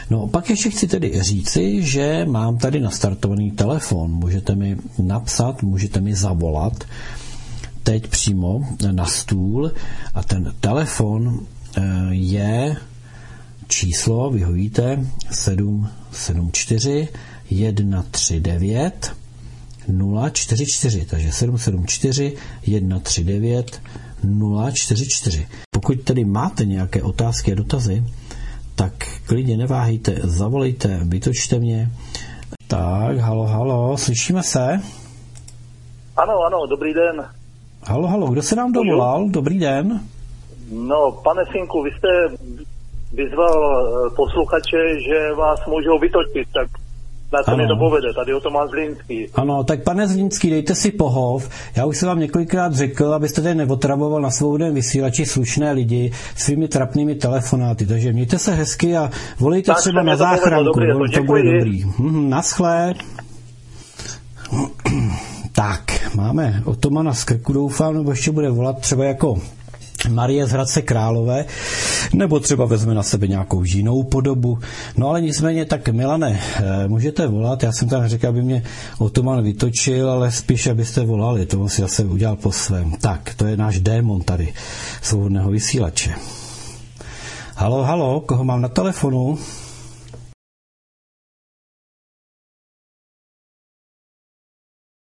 No, pak ještě chci tedy říci, že mám tady nastartovaný telefon. Můžete mi napsat, můžete mi zavolat teď přímo na stůl a ten telefon je číslo, vyhovíte, 774 139 044, takže 774 139 044. Pokud tedy máte nějaké otázky a dotazy, tak klidně neváhejte, zavolejte, vytočte mě. Tak, halo, slyšíme se? Ano, dobrý den. Halo, kdo se nám dovolal? Dobrý den. No, pane synku, vy jste vyzval posluchače, že vás můžou vytočit, tak na co mě to povede, tady o Tomáš Zlínský. Ano, tak pane Zlínský, dejte si pohov. Já už jsem vám několikrát řekl, abyste tady neotravoval na svobodném vysílači slušné lidi svými trapnými telefonáty, takže mějte se hezky a volejte tak třeba na záchranku, to bude dobrý. Naschle. Tak, máme Otomana z Krku, doufám, nebo ještě bude volat třeba jako Marie z Hradce Králové, nebo třeba vezme na sebe nějakou jinou podobu. No ale nicméně, tak Milane, můžete volat, já jsem tam řekl, aby mě Otoman vytočil, ale spíš, abyste volali, to on si zase udělal po svém. Tak, to je náš démon tady, svobodného vysílače. Halo, koho mám na telefonu?